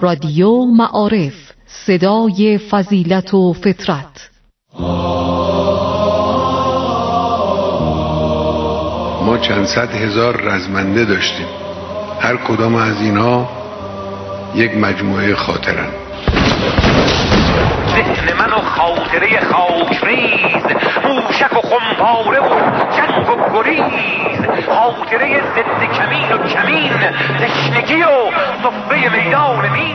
رادیو معارف، صدای فضیلت و فطرت. ما چند صد هزار رزمنده داشتیم، هر کدام از اینها یک مجموعه خاطرن. ذهن من و خاطره خاکریز، موشک و خمپاره و جنگ و گریز، خاطره ضد کمین و کمین، تشنگی و صفه میدان مین.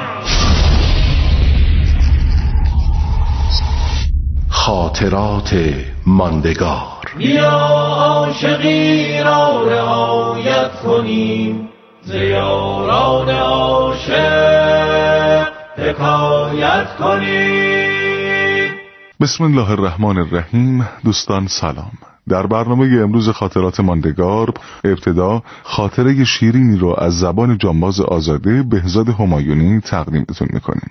خاطرات ماندگار. بیا عاشقی را رعایت کنیم، ز یاران عاشق حکایت کنیم. بسم الله الرحمن الرحیم. دوستان سلام. در برنامه امروز خاطرات ماندگار ابتدا خاطره شیرینی رو از زبان جانباز آزاده بهزاد همایونی تقدیمتون میکنیم.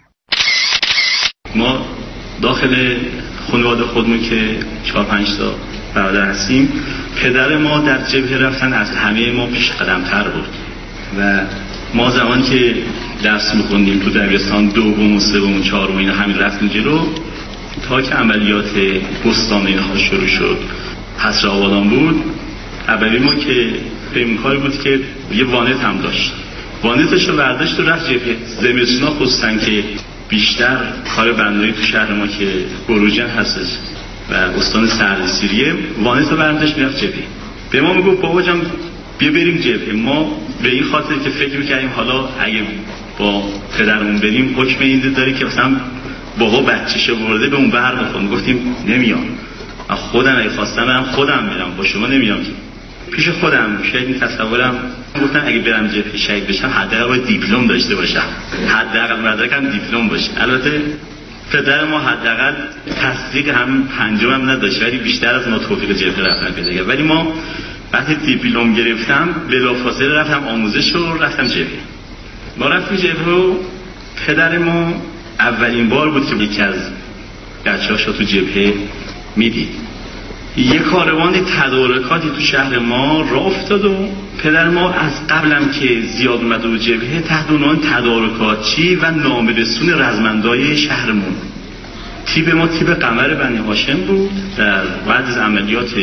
ما داخل خانواده خودمون که 4-5 تا برادر هستیم، پدر ما در جبهه رفتن از همه ما پیش قدم‌تر بود و ما زمانی که درس می‌خوندیم تو دبیرستان دوم و سوم و چهارم اینا همین رفتیم جلو تا که عملیات بستان اینها شروع شد. حسر آبادان بود. اولی ما که پیمکاری بود که یه وانت هم داشت، وانتش رو برداشت و رفت جبهه. زمستونا خصوصا که بیشتر کار بندایی تو شهر ما که گروجن هستش و استان سردسیریه، وانت رو برداشت میرفت جبهه. به ما میگفت بابا جان بیا بریم جبهه. ما به این خاطر که فکر میکردیم حالا اگه با پدرمون بریم حکم این داره که مثلا بابا بچه‌شو برده به اون بر بخوره. گفتیم نمیام، من خودم اگه خواستم برم خودم میرم، با شما نمیام. پیش خودم شاید این تصورم گفتم اگه برم جبهه شهید بشم حداقل باید دیپلم داشته باشم، حداقل مدرکم دیپلم باشه. البته پدر ما حداقل تصدیق هم پنجمم نداشت ولی بیشتر از ما توفیق جبهه رفتن پیدا کرد. ولی ما وقتی دیپلم گرفتم بلافاصله رفتم آموزش و رفتم جبهه. ما رفتیم جبهه و پدر ما اولین بار بود که یکی از بچه‌هاشو تو جبهه میدید. یه کاروان تدارکاتی تو شهر ما راه افتاد و پدر ما از قبلم که زیاد اومده و جبهه تحت عنوان تدارکاتچی و نامه‌رسون رزمندای شهرمون. تیپ ما تیپ قمر بنی هاشم بود. در بعد از عملیات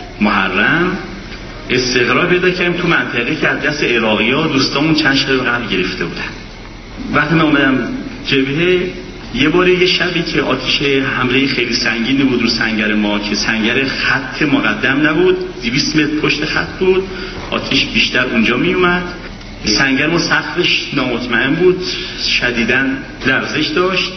محرم استقرار پیدا کردیم تو منطقه که از دست عراقی‌ها دوستامون چند شب قبل گرفته بودن. وقتی من اومدم جبهه یه بار یه شبی که آتش حمله خیلی سنگینی بود رو سنگر ما که سنگر خط مقدم نبود، 200 متر پشت خط بود، آتش بیشتر اونجا می اومد. سنگر ما سقفش نامطمئن بود، شدیداً لرزش داشت.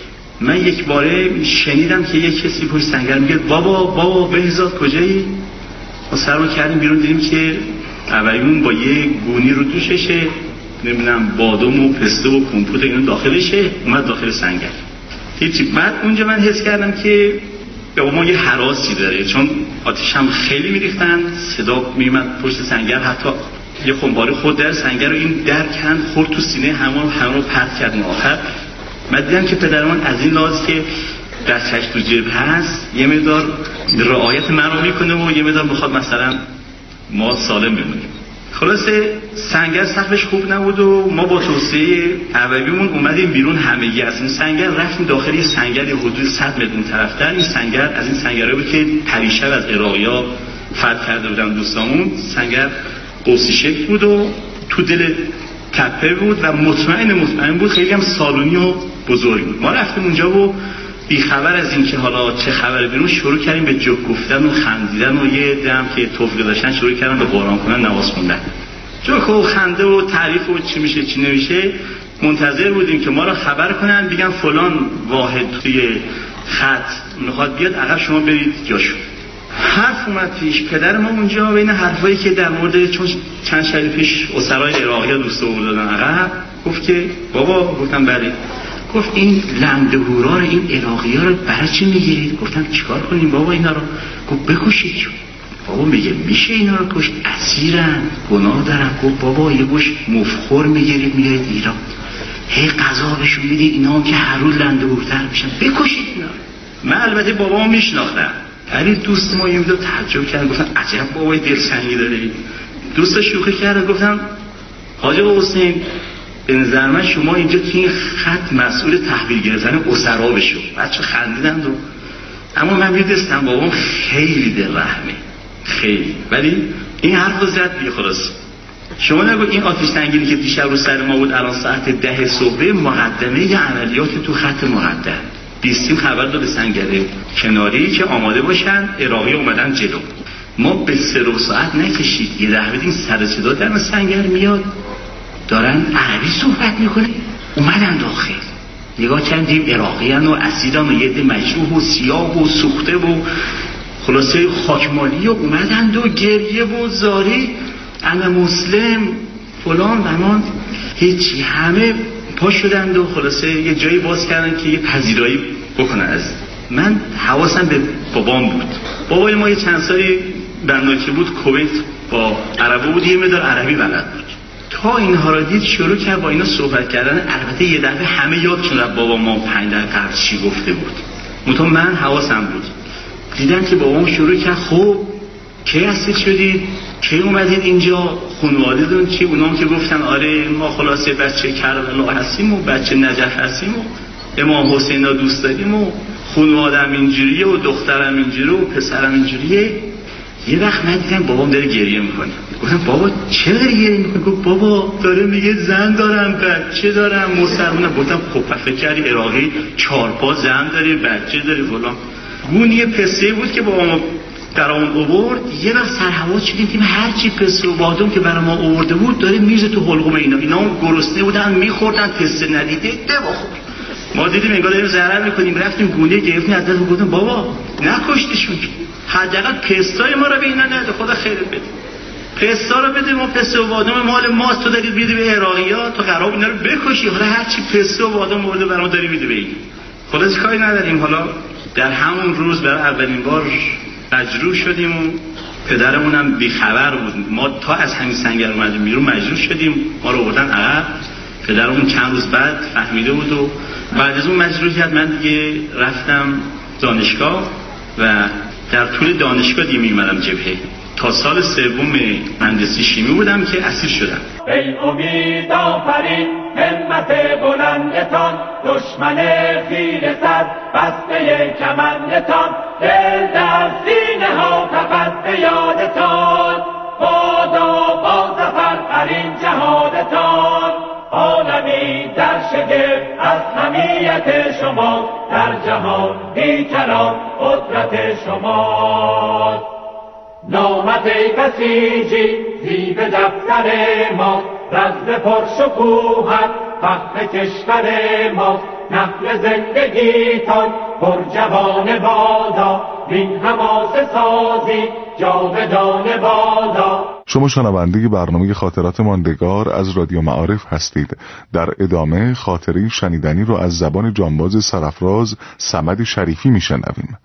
من یک باره شنیدم که یک کسی پشت سنگر میگه بابا بهزاد کجایی؟ ما سر رو کردیم بیرون دیدیم که اولیمون با یه گونی رو دوششه، نمیدونم بادام و پسته و کمپوت اینو داخلشه، اومد داخل سنگر. هیچی. بعد اونجا من حس کردم که با ما یه هراسی داره، چون آتش هم خیلی میریختن، صدا میومد پشت سنگر، حتی یه خمپاره خود در سنگر رو این در کند خورد تو سینه همه رو پرت کرد. آخر من دیدم که پدرمان از این لحاظ که دستش تو جبهه هست یه مقدار رعایت من رو میکنه و یه مقدار بخواد مثلا ما سالم بمونیم. خلاصه سنگر سقفش خوب نبود و ما با توصیه اولیمون اومدیم بیرون همگی از این سنگر، رفتیم داخل یه سنگر حدود 100 متر اون طرفتر. این سنگر از این سنگرایی بود که پریشب از عراقی‌ها فتح کرده بودن دوستامون. سنگر قوسی شکل بود و تو دل تپه بود و مطمئن بود، خیلی هم سالونی و بزرگ بود. ما رفتیم اونجا و بی خبر از این که حالا چه خبره بیرون شروع کردیم به جوک گفتن و خندیدن و یه دم که توفیق داشتن شروع کردن به قرآن خوندن، نماز خوندن. جوک و خنده و تعریف و چی میشه چی نمیشه. منتظر بودیم که ما را خبر کنن، بگن فلان واحد توی خط میخواد بیاد، عقب شما برید جاشو. حرف اومد پیش. پدر ما اونجا بین حرفایی که در مورد چون چند شب پیش اسرای عراقی دوست آوردن عقب گفت که بابا، گفتم بله. گفت این لندهورا رو، این عراقی ها رو برای چی میگیرید؟ گفتم چیکار کنیم بابا اینا رو؟ گفت بکشید. بابا میگه میشه اینا رو کشت؟ اسیرن، گناه دارن. گفت بابا یه گوش مفخور میگیرید میارید ایران، هی قضا بهشون میدید، اینا هم که هر روز لندهورتر میشن، بکشید اینا. من البته بابامو میشناختم ولی دوست ما یه مقدار تعجب کرد، گفتن عجب بابای دلسنگی داره. دوست شوخی کرد، گفتم حاج آقا حسین به نظر من شما اینجا که این خط مسئول تحویل گرفتن اسرا بشو. بچه خندیدن و اما من میدستم بابام خیلی دلرحمه خیلی، ولی این حرف زد بی خلاص. شما نگو این آتش سنگینی که دیشب رو سر ما بود الان ساعت 10 صبح مقدمه یه عملیات تو خط مقدم بیستیم خبر داد به سنگره کناری که آماده باشن، عراقی اومدن جلو. ما به 3 ساعت نکشید یه دفعه دیدیم سر صدا در سنگر میاد دارن عربی صحبت میکنه، اومدن داخل نگاه کردیم عراقیان و اسیران و یه ده مجروح و سیاه و سوخته و خلاصه خاکمالی و اومدن و گریه و زاری انا مسلم فلان بمان هیچی، همه پا شدند و خلاصه یه جایی باز کردن که یه پذیرایی بکنن. از من حواسم به بابام بود. بابای ما یه چند سالی بنداکی بود کویت با عربی بود، یه مقدار عربی بلد بود. تا اینها را دید شروع کرد با اینا صحبت کردن. البته یه دفعه همه یادشون رفت بابا ما 5 دقیقه قبل چی گفته بود. منتها من حواسم بود. دیدن که بابام شروع کرد خب کی هستید شدید؟ کی اومدید اینجا؟ خانواده‌تون چی؟ اونام که گفتن آره ما خلاصه بچه کربلا هستیم و بچه نجف هستیم و امام حسین را دوست داریم و خانواده‌ام اینجوریه و دخترم اینجوریه و پسرم اینجوریه. یه وقت من دیدم بابام داره گریه میکنه. گفتم بابا چرا داری گریه میکنی؟ گفت بابا داره میگه زن دارم بچه دارم مسلمانم. گفتم خب فکر کردی عراقی 4 پا زن داری بچه داری فلان. اون یه پسته بود که بابام در اون آورد. یه وقت سرحواس شدیم که هر چی پسته و بادام که برای ما آورده بود داره میزه تو حلقوم اینا گرسنه بودن میخوردن، پسته ندیده بخور. ما دیدیم انگار داریم ضرر میکنیم، رفتیم گونه گرفتیم از دست گفتم بابا نکشتشون، حداقل پستای ما رو به اینا نده، خدا خیرت بده، پستا رو بده، ما پسته و بادام مال ماست، تو دارید میدی به عراقی‌ها، تو قرار اینا رو بکشی، حالا هر چی پسته و بادام آورده برام داری میدی به این. خلاص کاری نداریم. حالا در همون روز برای اولین بار مجروح شدیم و پدرمونم بیخبر بود. ما تا از همین سنگر اومدیم بیرون مجروح شدیم، ما رو آوردن عقب. پدرمون چند روز بعد فهمیده بود و بعد از اون مجروحیت من دیگه رفتم دانشگاه و در طول دانشگاه دیگه میومدم جبهه. تا سال 3 مهندسی شیمی بودم که اسیر شدم. ای امید آفرین همت بلندتان، دشمن خیره سر بسته کمندتان، دل در سینه ها تپد به یادتان، بادا با ظفر در این جهادتان. عالمی در شگفت از حمیت شما، در جهان بیکران قدرت شما. نامت ای بسیجی زیب دفتر ما، رزم پرشکوهت فخر کشور ما. نقل زندگیتان پر جوان بادا، این حماسه سازی جاودان بادا. شما شنونده برنامه خاطرات ماندگار از رادیو معارف هستید. در ادامه خاطره شنیدنی رو از زبان جانباز سرافراز صمد شریفی میشنویم.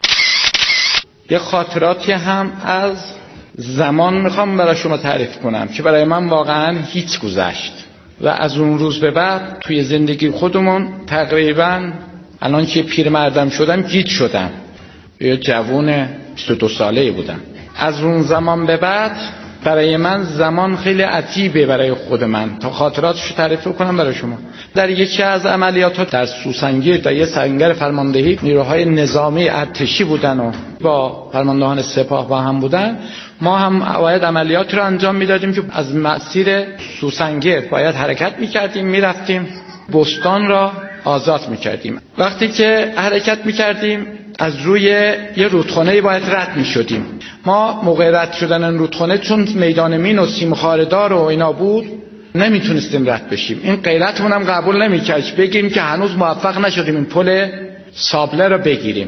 یه خاطراتی هم از زمان میخوام برای شما تعریف کنم که برای من واقعا هیچ گذشت و از اون روز به بعد توی زندگی خودمون تقریبا الان که پیرمردم شدم گیج شدم. یه جوون 22 ساله بودم. از اون زمان به بعد برای من زمان خیلی عجیبه برای خود من تا خاطراتشو تعریف کنم برای شما. در یکی از عملیات در سوسنگیر در یه سنگر فرماندهی نیروهای نظامی ارتشی بودن و با فرماندهان سپاه با هم بودن. ما هم باید عملیات رو انجام میدادیم که از مسیر سوسنگر باید حرکت میکردیم، میرفتیم بستان را آزاد میکردیم. وقتی که حرکت میکردیم از روی یه رودخانه باید رد میشدیم. ما موقع رد شدن رودخانه چون میدان مین و سیمخاردار و اینا بود نمیتونستیم رد بشیم. این غیرتمون هم قبول نمیکرد بگیم که هنوز موفق نشدیم این پل سابله رو بگیریم.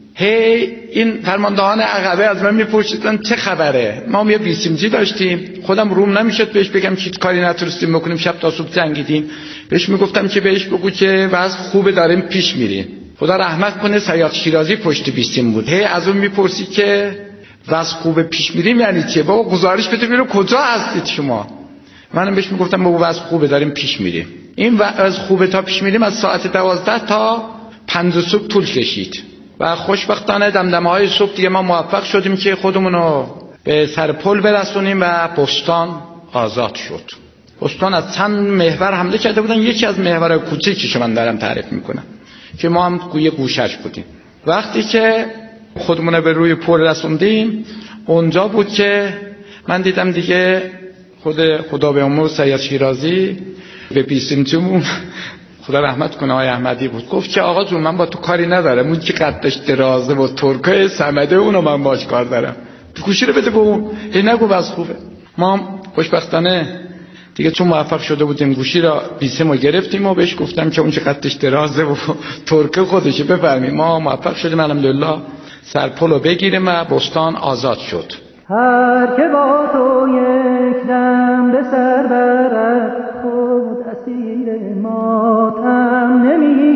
این فرماندهان عقبه از من میپرسیدن چه خبره. ما یه بیسیمجی داشتیم، خودم روم نمیشد بهش بگم چیز کاری نتونستیم بکنیم، شب تا صبح جنگیدیم. بهش میگفتم که بهش بگو که وضع خوبه داریم پیش میریم. خدا رحمت کنه صیاد شیرازی پشت بیستیم بود. از اون میپرسی که وضع خوبه پیش میریم یعنی چیه؟ بابا گزارش بده ببینم کجا هستید شما. منم بهش میگفتم بابا وضع خوبه داریم پیش میریم. این وضع خوبه تا پیش میریم از ساعت 12 تا 5 صبح طول کشید و خوشبختانه دمدمه‌های صبح دیگه ما موفق شدیم که خودمون رو به سر پل برسونیم و بستان آزاد شد. بستان از چند محور حمله کرده بودن. یکی از محورهای کوچیکی که من دارم تعریف میکنم که ما هم گویه گوشش بودیم. وقتی که خودمون به روی پل رسوندیم اونجا بود که من دیدم دیگه خدا به امور سید شیرازی به پیسیمتون خدا رحمت کنه آقای احمدی بود، گفت که آقا جون من با تو کاری ندارم، اون که قدش درازه و ترکای صمده اونو من باش کار دارم، تو گوشی رو بده به اون. نگو بس خوبه. ما خوشبختانه دیگه چون موفق شده بودیم گوشی را بیسیمو گرفتیم و بهش گفتم که اون که قدش درازه و ترکه خودشه بفرمایید. ما موفق شدیم الحمدلله سرپلو بگیریم و بستان آزاد شد. هر که با تو یک دم به سر برد خود اسیر ماتم نمی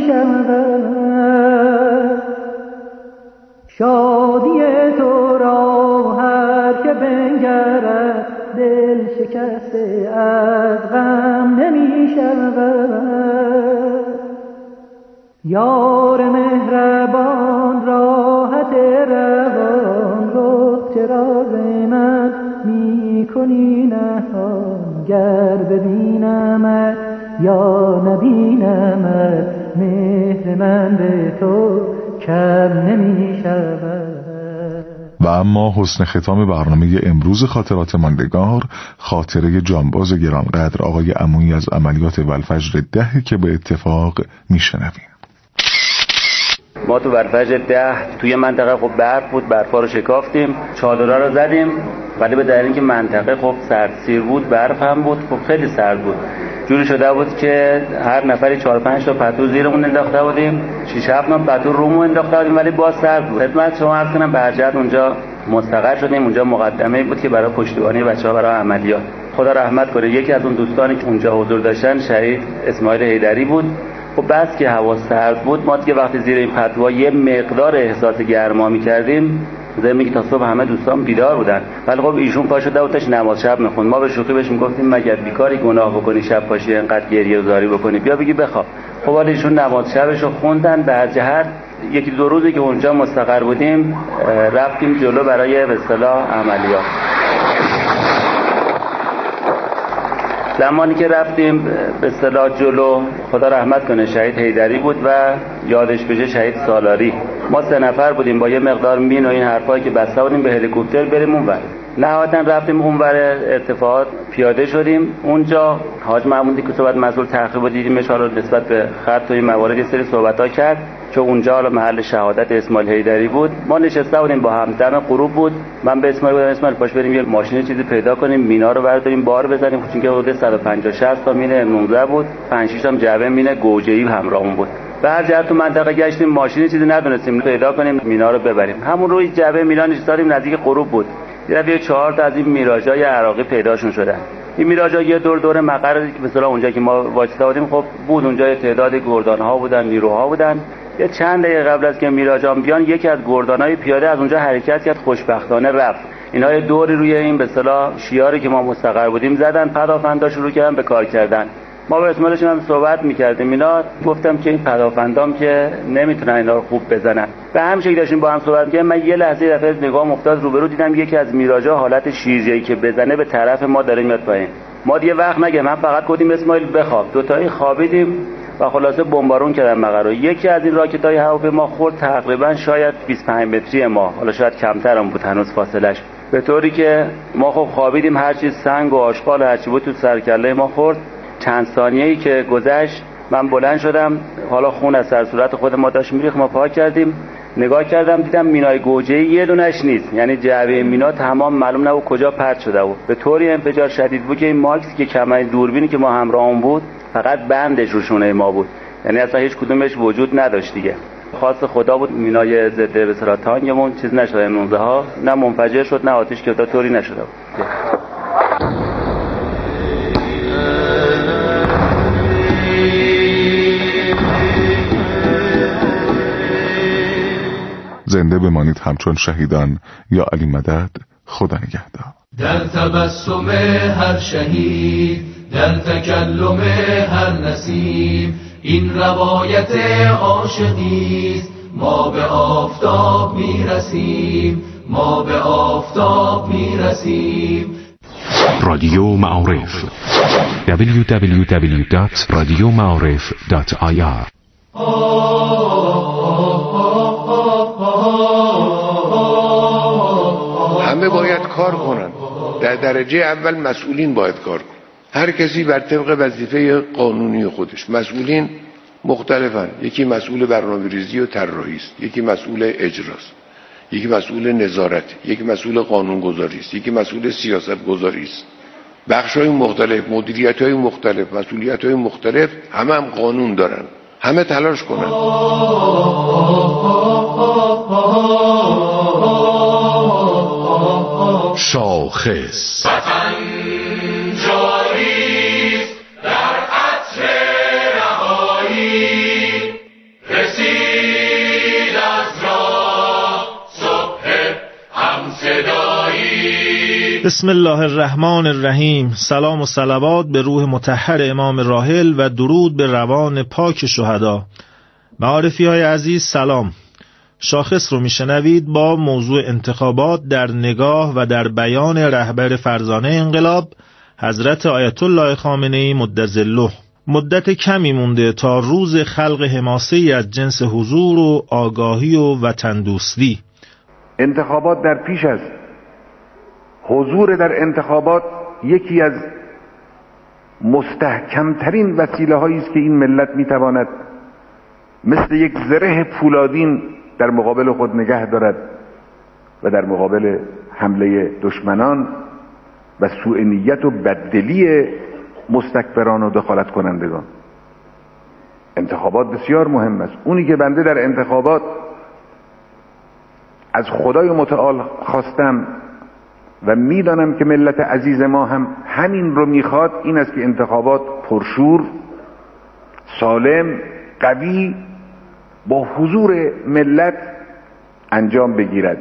شود. شادی تو را هر که بنگرد دل شکسته از غم نمی شود. یار مهربان راحت روان رو چرا ز من می کنی نهان، گر ببینمت یا نبینمت مهر من به تو کم نمی شود. و اما حسن ختام برنامه امروز خاطرات ماندگار خاطره جانباز گرانقدر آقای عمویی از عملیات والفجر 10 که به اتفاق میشنویم. ما تو والفجر 10 توی منطقه خب برف بود، برفا رو شکافتیم، چادرها رو زدیم، ولی به دلیل اینکه منطقه خب سردسیر بود، برف هم بود، خب خیلی سرد بود، جوری شده بود که هر نفری 4-5 تا پتو زیرمون انداخته بودیم، 6-7 تا پتو رومون انداخته بودیم، ولی باز سرد بود. خدمت شما عرض کنم به هر جهت اونجا مستقر شدیم. اونجا مقدمه بود که برای پشتیبانی بچه‌ها برای عملیات. خدا رحمت کنه یکی از اون دوستانی که اونجا حضور داشتن شهید اسماعیل حیدری بود. خب بس که هوا سرد بود، ما دیگه وقتی زیر این پتوها یه مقدار احساس گرما می‌کردیم، زمین که تا صبح همه دوستان بیدار بودن، ولی خب ایشون پا شده و نماز شب می‌خوند. ما به شوخی بهش میگفتیم مگر بیکاری گناه بکنی شب پاشی انقدر گریه و زاری بکنی، بیا بگی بخواب. خب ولی ایشون نماز شبشو خوندن. به هر جهت یکی دو روزی که اونجا مستقر بودیم رفتیم جلو برای به اصطلاح عملیات. زمانی که رفتیم به اصطلاح جلو، خدا رحمت کنه شهید حیدری بود و یادش بشه شهید سالاری. ما 3 نفر بودیم با یه مقدار مین و این حرفایی که بسته بودیم به هلیکوپتر بریم اونور. نهایتا رفتیم اونور ارتفاعات، پیاده شدیم. اونجا حاج محمودی که صحبت مسئول تحقیق دیدیمش، حالا نسبت به خط و این موارد یه سری صحبت‌ها کرد چون اونجا حالا محل شهادت اسماعیل حیدری بود. ما نشسته بودیم با هم، دم غروب بود. من به اسماعیل گفتم اسماعیل پاش بریم یه ماشین چیزی پیدا کنیم، مینا رو برداریم بار بزنیم، چون که حدود 150-60 تا مین 19 بود، 5-6 تا جعبه مین گوجه‌ای همراهمون بود. به هر جهت تو منطقه گشتیم، ماشین چیزی ندونستیم پیدا کنیم مینا رو ببریم. همون روی جعبه مینا نشستیم، نزدیک غروب بود. یه 4 تا از این میراژای عراقی پیداشون شدن. این میراژا یه دور مقر که مثلا اونجا که ما وایساده بودیم خب بود، اونجا یه تعداد گردان‌ها بودن، نیروها بودن. یه چند دقیقه قبل از که میراژا بیان یکی از گردان‌های پیاده از اونجا حرکت کرد، خوشبختانه رفت. اینا یه دوری روی این به اصطلاح شیاری که ما مستقر بودیم زدن، پدافندا شروع کردن به کار کردن. ما با اسماعیلشون هم صحبت می‌کردیم، اینا گفتم که این پدافندام که نمیتونن اینا رو خوب بزنن. به همین شکل داشتیم با هم صحبت می‌کردیم. من یه لحظه دفعه نگاهم افتاد روبرو، دیدم یکی از میراژا حالت شیرجه‌ای که بزنه به طرف ما داره میاد پایین. ما دیگه وقت نگیم، من فقط گفتیم اسماعیل بخواب. دو تایی خوابیدیم و خلاصه بمبارون کردن مقر رو. یکی از این راکت‌های هواپیما خورد تقریبا شاید 25 متری ما، حالا شاید کمتر هم بود هنوز فاصله‌اش، به طوری که ما خب خوابیدیم، هر چیز سنگ و آشغال هر چی بود تو سرکله ما خورد. چند ثانیه‌ای که گذشت من بلند شدم، حالا خون از سر صورت خود ما داشت میریخت، ما پاک کردیم. نگاه کردم دیدم مینای گوجه‌ای یه دونش نیست، یعنی جعبه مینا تمام معلوم نبود کجا پرت شده بود. به طوری انفجار شدید بود که این ماکس که کمر دوربینی که ما همراهمون بود فقط بندش رو شونه ما بود، یعنی اصلا هیچ کدومش وجود نداشت دیگه. خاص خدا بود مینای ضد به اصطلاح تانگمون چیز نشد، 19 ها نه منفجر شد نه آتش گرفت، طوری نشده بود. زنده بمانید همچون شهیدان. یا علی مدد. خدا نگهدار. در تبسم هر شهید، در تکلم هر نسیم، این روایت عاشقیست. ما به آفتاب میرسیم، ما به آفتاب میرسیم. رادیو معارف www.radiomعارف.ir همه باید کار کنن. در درجه اول مسئولین باید کار کنن. هر کسی بر طبق وظیفه قانونی خودش. مسئولین مختلفن. یکی مسئول برنامه‌ریزی و طراحی است، یکی مسئول اجراست، یکی مسئول نظارت، یکی مسئول قانونگذاری است، یکی مسئول سیاست گذاری است. بخش‌های مختلف، مدیریت‌های مختلف، مسئولیت‌های مختلف، همه هم قانون دارن. همه تلاش کنن. شاخص بسم الله الرحمن الرحیم. سلام و صلوات به روح مطهر امام راحل و درود به روان پاک شهدا. معارفی های عزیز سلام. شاخص رو میشنوید با موضوع انتخابات در نگاه و در بیان رهبر فرزانه انقلاب حضرت آیت الله خامنه‌ای مدظله. مدت کمی مونده تا روز خلق حماسه‌ای از جنس حضور و آگاهی و وطن دوستی. انتخابات در پیش است. حضور در انتخابات یکی از مستحکمترین وسیله هایی است که این ملت میتواند مثل یک زره پولادین در مقابل خود نگه دارد و در مقابل حمله دشمنان و سوء نیت و بددلی مستکبران و دخالت کنندگان. انتخابات بسیار مهم است. اونی که بنده در انتخابات از خدای متعال خواستم و میدانم که ملت عزیز ما هم همین رو میخواد، این است که انتخابات پرشور، سالم، قوی، با حضور ملت انجام بگیرد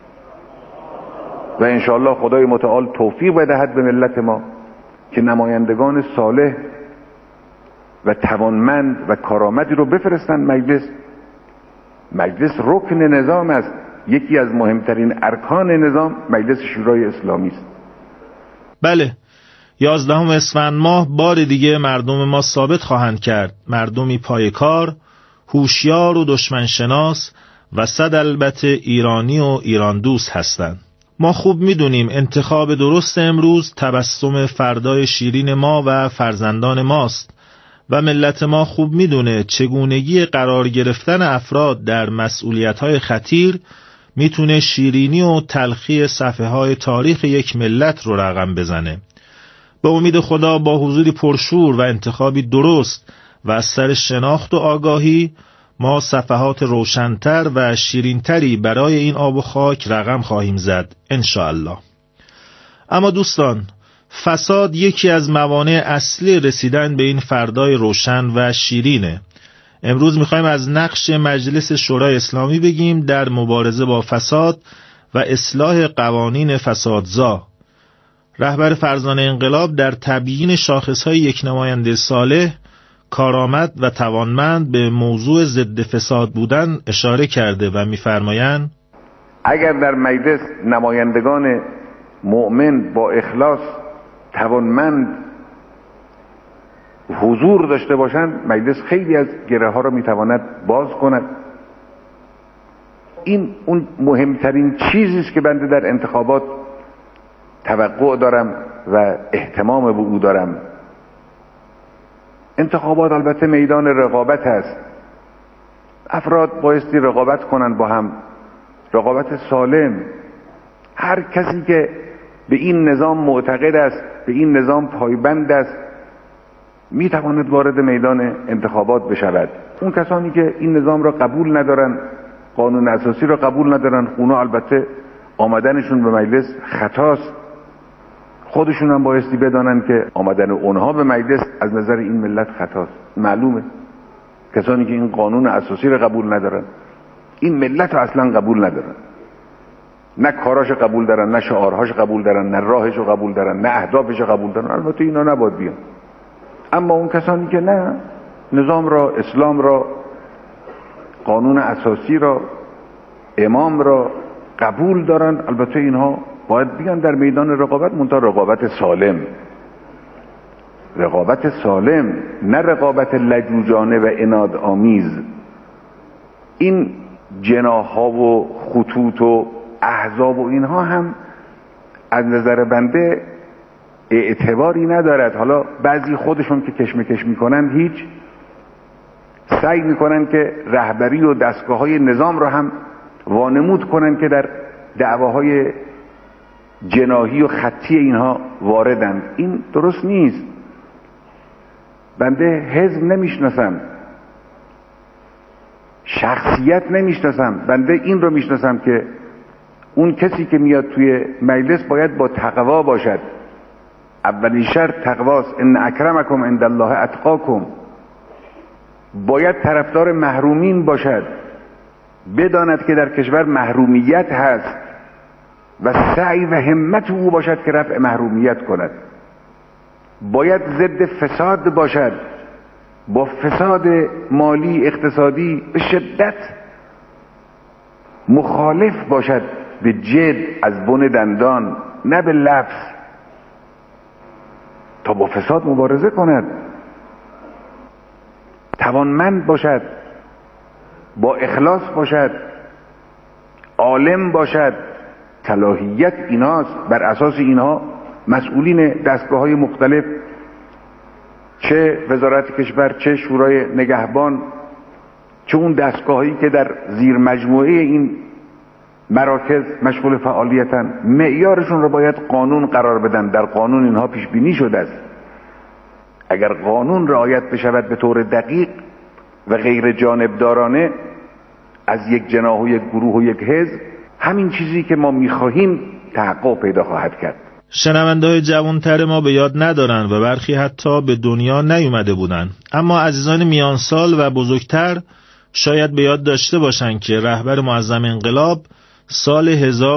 و انشاءالله خدای متعال توفیق بدهد به ملت ما که نمایندگان صالح و توانمند و کارآمدی رو بفرستند مجلس. مجلس رکن نظام است. یکی از مهمترین ارکان نظام مجلس شورای اسلامی است. بله، 11 اسفند ماه بار دیگه مردم ما ثابت خواهند کرد مردمی پایه‌کار، هوشیار و دشمنشناس و صد البته ایرانی و ایران دوست هستند. ما خوب میدونیم انتخاب درست امروز تبسم فردای شیرین ما و فرزندان ماست و ملت ما خوب میدونه چگونگی قرار گرفتن افراد در مسئولیت‌های خطیر میتونه شیرینی و تلخی صفحه های تاریخ یک ملت رو رقم بزنه. به امید خدا با حضوری پرشور و انتخابی درست و از سر شناخت و آگاهی ما صفحات روشن‌تر و شیرین‌تری برای این آب و خاک رقم خواهیم زد انشاءالله. اما دوستان، فساد یکی از موانع اصلی رسیدن به این فردای روشن و شیرینه. امروز میخوایم از نقش مجلس شورای اسلامی بگیم در مبارزه با فساد و اصلاح قوانین فسادزا. رهبر فرزانه انقلاب در تبیین شاخصهای یک نماینده صالح، کارآمد و توانمند به موضوع ضد فساد بودن اشاره کرده و میفرمایند اگر در مجلس نمایندگان مؤمن با اخلاص، توانمند حضور داشته باشند، مجلس خیلی از گره ها را میتواند باز کند. این اون مهمترین چیزی است که بنده در انتخابات توقع دارم و اهتمام به او دارم. انتخابات البته میدان رقابت است. افراد بایستی رقابت کنند با هم، رقابت سالم. هر کسی که به این نظام معتقد است، به این نظام پایبند است، میتواند وارد میدان انتخابات بشود. اون کسانی که این نظام را قبول ندارن، قانون اساسی را قبول ندارن، اونا البته آمدنشون به مجلس خطاست. خودشون هم بایستی بدانن که آمدن اونها به مجلس از نظر این ملت خطاست. معلومه کسانی که این قانون اساسی را قبول ندارن، این ملت را اصلا قبول ندارن. نه کاراش قبول دارن، نه شعارهاش قبول دارن، نه راهش رو قبول دارن، نه اهدافش رو قبول دارن. البته اینا نباید بیان. اما اون کسانی که نه، نظام را، اسلام را، قانون اساسی را، امام را قبول دارن، البته اینها باید بیان در میدان رقابت، منتها رقابت سالم، رقابت سالم، نه رقابت لجوجانه و عناد آمیز. این جناح‌ها و خطوط و احزاب و اینها هم از نظر بنده اعتباری ندارد. حالا بعضی خودشون که کشمکش میکنن هیچ، سعی میکنن که رهبری و دستگاه‌های نظام رو هم وانمود کنن که در دعواهای جناحی و خطی اینها واردند. این درست نیست. بنده حزب نمیشناسم، شخصیت نمیشناسم، بنده این رو میشناسم که اون کسی که میاد توی مجلس باید با تقوا باشد. اولین شرط تقواست، ان اکرمکم عند الله اتقاکم. باید طرفدار محرومین باشد، بداند که در کشور محرومیت هست و سعی و همت او باشد که رفع محرومیت کند. باید ضد فساد باشد، با فساد مالی اقتصادی به شدت مخالف باشد، به جد، از بن دندان، نه به لفظ، تا با فساد مبارزه کند. توانمند باشد، با اخلاص باشد، عالم باشد. صلاحیت ایناست. بر اساس اینها مسئولین دستگاه‌های مختلف، چه وزارت کشور، چه شورای نگهبان، چه اون دستگاهایی که در زیر مجموعه این مراکز مشغول فعالیتن، معیارشون رو باید قانون قرار بدن. در قانون اینها پیش بینی شده است. اگر قانون رعایت بشود به طور دقیق و غیر جانبدارانه از یک جناح و یک گروه و یک حزب، همین چیزی که ما می‌خواهیم تحقق پیدا خواهد کرد. شنونده‌های جوانتر ما به یاد ندارن و برخی حتی به دنیا نیومده بودن، اما عزیزان میانسال و بزرگتر شاید به یاد داشته باشن که رهبر معظم انقلاب سال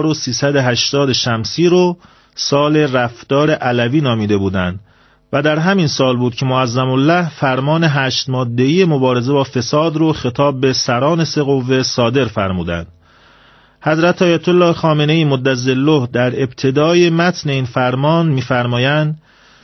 1380 شمسی رو سال رفتار علوی نامیده بودند و در همین سال بود که معظم الله فرمان 8 ماده‌ای مبارزه با فساد رو خطاب به سران 3 قوه صادر فرمودند. حضرت آیت الله خامنه‌ای مدظله در ابتدای متن این فرمان می‌فرمایند: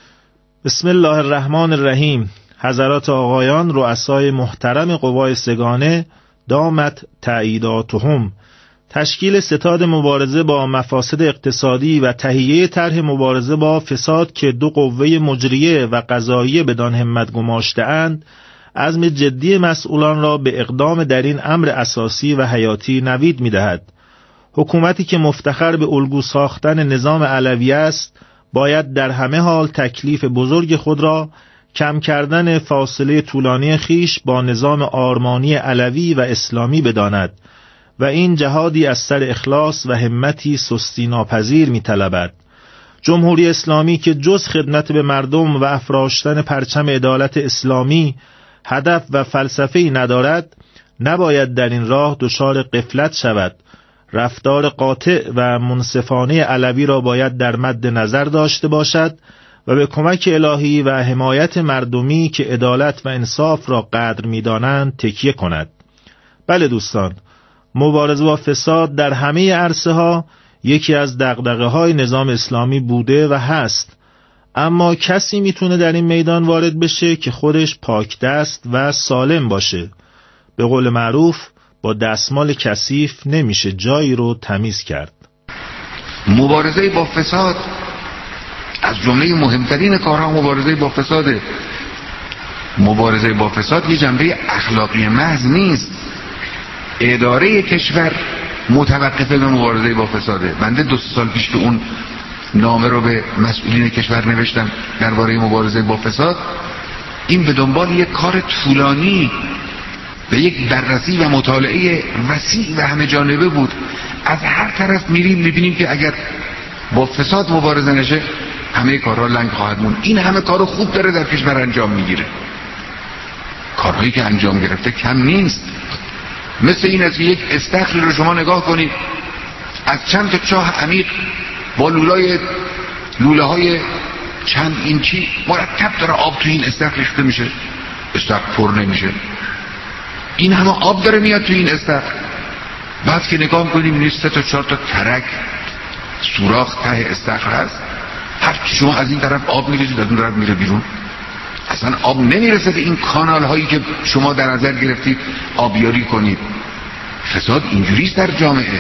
بسم الله الرحمن الرحیم. حضرات آقایان رؤسای محترم قوای سگانه دامت تأییداتهم، تشکیل ستاد مبارزه با مفاسد اقتصادی و تهیه طرح مبارزه با فساد که 2 قوه مجریه و قضاییه بدان همت گماشته‌اند، عزم جدی مسئولان را به اقدام در این امر اساسی و حیاتی نوید می‌دهد. حکومتی که مفتخر به الگو ساختن نظام علوی است، باید در همه حال تکلیف بزرگ خود را کم کردن فاصله طولانی خیش با نظام آرمانی علوی و اسلامی بداند و این جهادی از سر اخلاص و همتی سستی ناپذیر می‌طلبد. جمهوری اسلامی که جز خدمت به مردم و افراشتن پرچم عدالت اسلامی هدف و فلسفه‌ای ندارد، نباید در این راه دچار غفلت شود. رفتار قاطع و منصفانه علوی را باید در مد نظر داشته باشد و به کمک الهی و حمایت مردمی که عدالت و انصاف را قدر می‌دانند تکیه کند. بله دوستان، مبارزه با فساد در همه عرصه‌ها یکی از دغدغه‌های نظام اسلامی بوده و هست، اما کسی میتونه در این میدان وارد بشه که خودش پاک دست و سالم باشه. به قول معروف با دستمال کثیف نمیشه جایی رو تمیز کرد. مبارزه با فساد از جمله مهمترین کارها مبارزه با فساده. مبارزه با فساد یه جنبه اخلاقی محض نیست. اداره کشور متوقفه به مبارزه با فساده. بنده 2 سال پیش که اون نامه رو به مسئولین کشور نوشتم درباره مبارزه با فساد، این به دنبال یک کار طولانی و یک بررسی و مطالعه وسیع و همه جانبه بود. از هر طرف میریم میبینیم که اگر با فساد مبارزه نشه همه کارها لنگ خواهد موند. این همه کارو خوب داره در کشور انجام میگیره. کارهایی که انجام گرفته کم نیست. مثل این است که یک استخری رو شما نگاه کنید، از چند تا چاه عمیق با لوله های چند اینچی مرتب داره آب تو این استخر ریخته میشه، استخر پر نمیشه. این همه آب داره میاد تو این استخر. بعد که نگاه کنیم نیست 3 تا 4 تا ترک سوراخ ته استخر هست، هر شما از این طرف آب میریزید از اون طرف میره بیرون، اصلا آب نمیرسه به این کانال هایی که شما در نظر گرفتید آبیاری کنید. فساد اینجوریست در جامعه.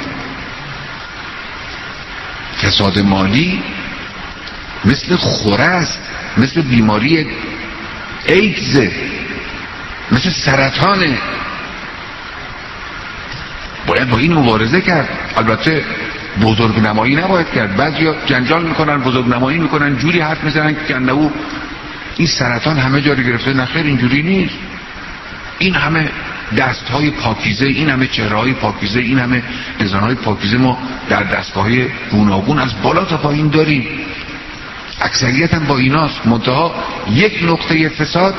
فساد مالی مثل خوره است، مثل بیماری ایدز، مثل سرطانه. باید با این مبارزه کرد. البته بزرگ نمایی نباید کرد. بعضیا جنجال میکنن، بزرگ نمایی میکنن، جوری حرف میزنن که انه این سرطان همه جا رو گرفته. نخیر، اینجوری نیست. این همه دستهای پاکیزه، این همه چهره‌های پاکیزه، این همه انسان‌های پاکیزه ما در دستگاه‌های گوناگون از بالا تا پایین داریم. اکثریت هم با ایناست. منتها یک نقطه فساد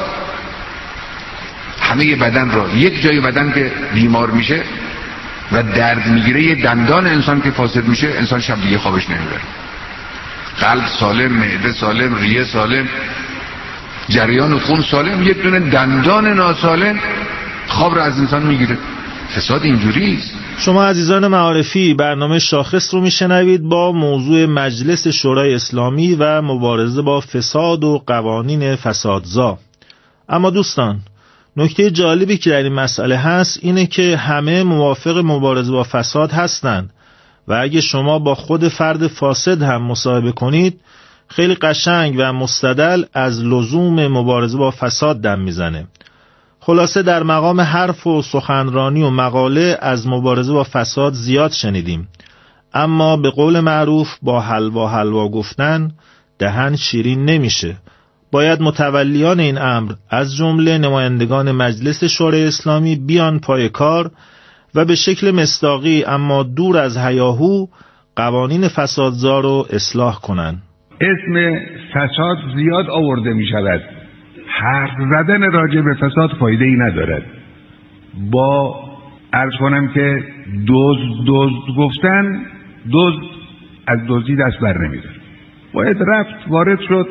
همه بدن را، یک جای بدن که بیمار میشه و درد میگیره، یه دندان انسان که فاسد میشه، انسان شب دیگه خوابش نمیبره. قلب سالم، معده سالم، ریه سالم، جریان خون سالم، یک دونه دندان ناسالم خواب را از انسان میگیره. فساد اینجوریست. شما عزیزان معارفی برنامه شاخص رو میشنوید با موضوع مجلس شورای اسلامی و مبارزه با فساد و قوانین فسادزا. اما دوستان، نکته جالبی که در این مسئله هست اینه که همه موافق مبارزه با فساد هستند و اگه شما با خود فرد فاسد هم مصاحبه کنید خیلی قشنگ و مستدل از لزوم مبارزه با فساد دم میزنه. خلاصه در مقام حرف و سخنرانی و مقاله از مبارزه با فساد زیاد شنیدیم، اما به قول معروف با حلوا گفتن دهن شیرین نمیشه. باید متولیان این امر از جمله نمایندگان مجلس شورای اسلامی بیان پای کار و به شکل مصداقی اما دور از هیاهو قوانین فسادزا رو اصلاح کنن. اسم فساد زیاد آورده می شود. حرف زدن راجع به فساد فایده ای ندارد. با عرض کنم که دزد گفتن، دزد از دزدی دست بر نمی‌داره. باید رفت وارد شد.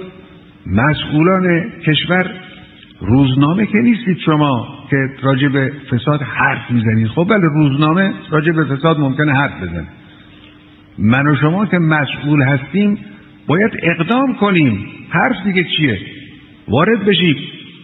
مسئولان کشور، روزنامه که نیستید شما که راجع به فساد حرف میزنید. خب بله، روزنامه راجع به فساد ممکنه حرف بزنه. من و شما که مسئول هستیم باید اقدام کنیم. حرف دیگه چیه؟ وارد بشیم،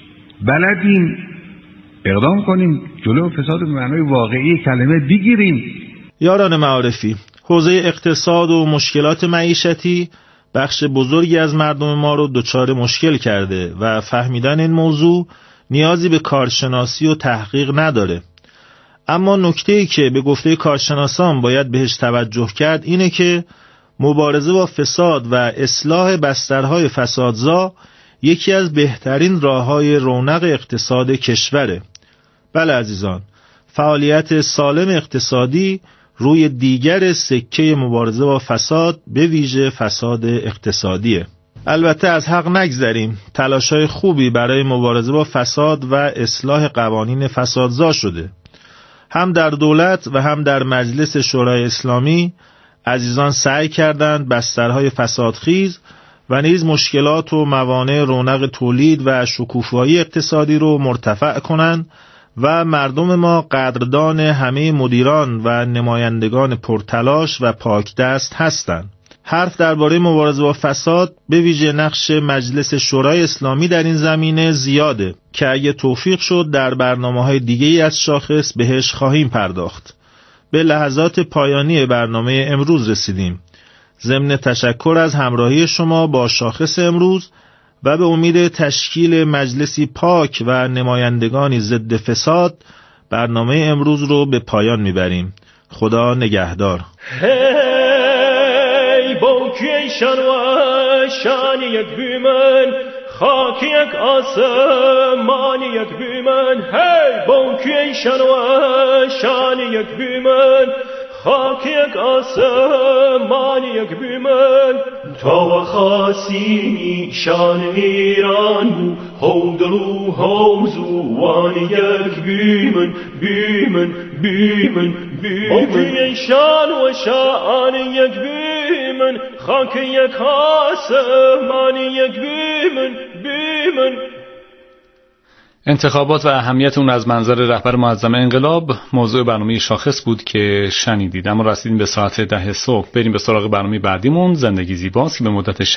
بلدیم، اقدام کنیم، جلو فساد به معنای واقعی کلمه بگیریم. یاران معارفی، حوزه اقتصاد و مشکلات معیشتی بخش بزرگی از مردم ما رو دچار مشکل کرده و فهمیدن این موضوع نیازی به کارشناسی و تحقیق نداره. اما نکته‌ای که به گفته کارشناسان باید بهش توجه کرد اینه که مبارزه با فساد و اصلاح بسترهای فسادزا یکی از بهترین راه‌های رونق اقتصاد کشوره. بله عزیزان، فعالیت سالم اقتصادی روی دیگر سکه مبارزه با فساد به ویژه فساد اقتصادیه. البته از حق نگذریم، تلاش‌های خوبی برای مبارزه با فساد و اصلاح قوانین فسادزا شده. هم در دولت و هم در مجلس شورای اسلامی عزیزان سعی کردند بسترهای فسادخیز و نیز مشکلات و موانع رونق تولید و شکوفایی اقتصادی رو مرتفع کنند و مردم ما قدردان همه مدیران و نمایندگان پرتلاش و پاکدست هستند. حرف درباره مبارزه با فساد به ویژه نقش مجلس شورای اسلامی در این زمینه زیاده که اگه توفیق شد در برنامه‌های دیگه‌ای از شاخص بهش خواهیم پرداخت. به لحظات پایانی برنامه امروز رسیدیم. ضمن تشکر از همراهی شما با شاخص امروز و به امید تشکیل مجلسی پاک و نمایندگانی ضد فساد برنامه امروز رو به پایان میبریم. خدا نگهدار. هی بوکی شان یک بیمن، خاک یک آسمان یک بیمن. هی بوکی شان یک بیمن، خاک یک آسمان یک بیمن. تا خاصی شان ایران هودرو هوزوان یک بیمن بیمن بیمن بیمن. شان و شان یک بیمن، خاک یک آسمان یک بیمن بیمن. انتخابات و اهمیت اون از منظر رهبر معظم انقلاب موضوع برنامه شاخص بود که شنیدید. اما رسیدیم به ساعت 10 صبح. بریم به سراغ برنامه بعدیمون، زندگی زیباست، که به مدت